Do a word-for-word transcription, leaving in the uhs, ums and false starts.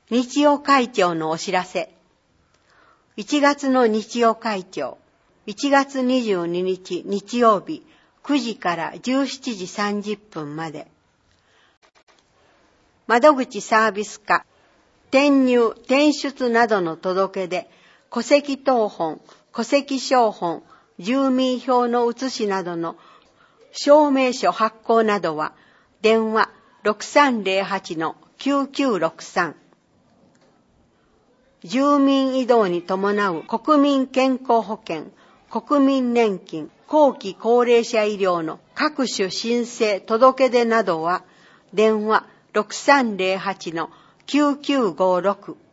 日曜会長のお知らせ。いちがつの日曜会長、いちがつにじゅうににち日曜日くじからじゅうしちじさんじゅっぷんまで。窓口サービス課、転入、転出などの届け出、戸籍謄本、戸籍抄本、住民票の写しなどの証明書発行などは、電話 ろくさんぜろはちのきゅうきゅうろくさん。住民移動に伴う国民健康保険、国民年金、後期高齢者医療の各種申請届け出などは、電話 ろくさんぜろはちのきゅうきゅうごろく。